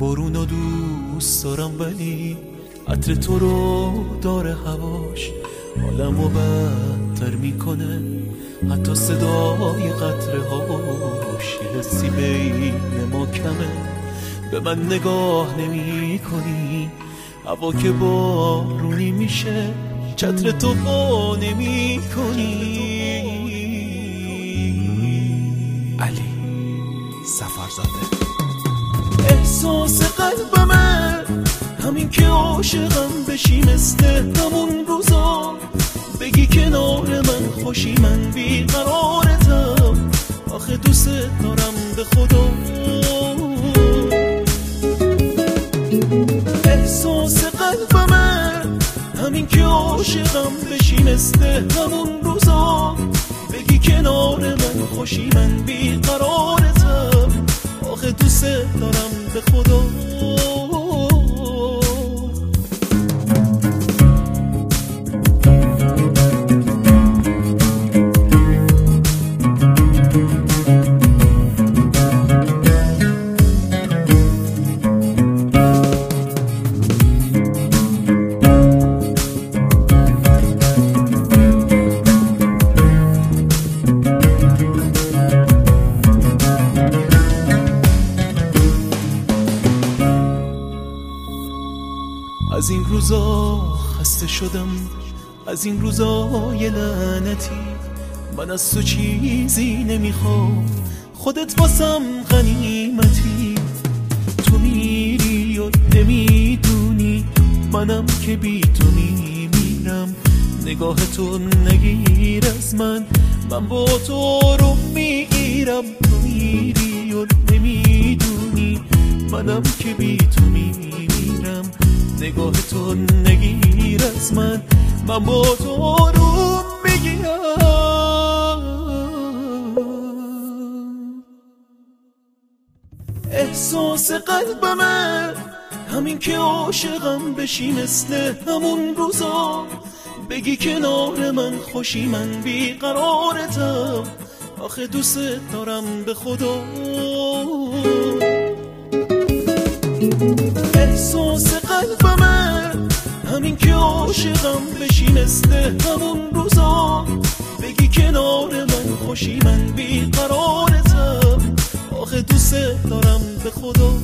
بارونو دوست دارم ولی عطر تو رو داره هواش حالمو بدتر میکنه، حتی صدای قطره هاش یه حسی بین ما کمه. به من نگاه نمی کنی، هوا که بارونی میشه چتر تو با نمی کنی. علی سفرزاده. احساس قلبمه همین که عاشقم بشی، مثل همون روزا بگی کنار من خوشی، من بیقرارتم آخه دوست دارم به خدا. احساس قلبمه همین که عاشقم بشی، مثل همون روزا بگی کنار من خوشی، من بیقرارتم آخه دوست دارم به خدا. از این روزا خسته شدم، از این روزای لعنتی، من از تو چیزی نمیخوام، خودت واسم غنیمتی. تو میری و نمیدونی منم که بی تو میمیرم، نگاه تو نگیر از من با تو رو میگیرم. تو میری و نمیدونی منم که بی تو میمیرم، نگاه تو نگیر از من با تو رو میگیرم. احساس قلبمه همین که عاشقم بشی، مثل همون روزا بگی کنار من خوشی، من بیقرارتم آخه دوست دارم به خدا. احساس قلبمه همین که عاشقم بشی، مثل همون روزا بگی کنار من خوشی، من بیقرارتم آخه دوست دارم به خدا.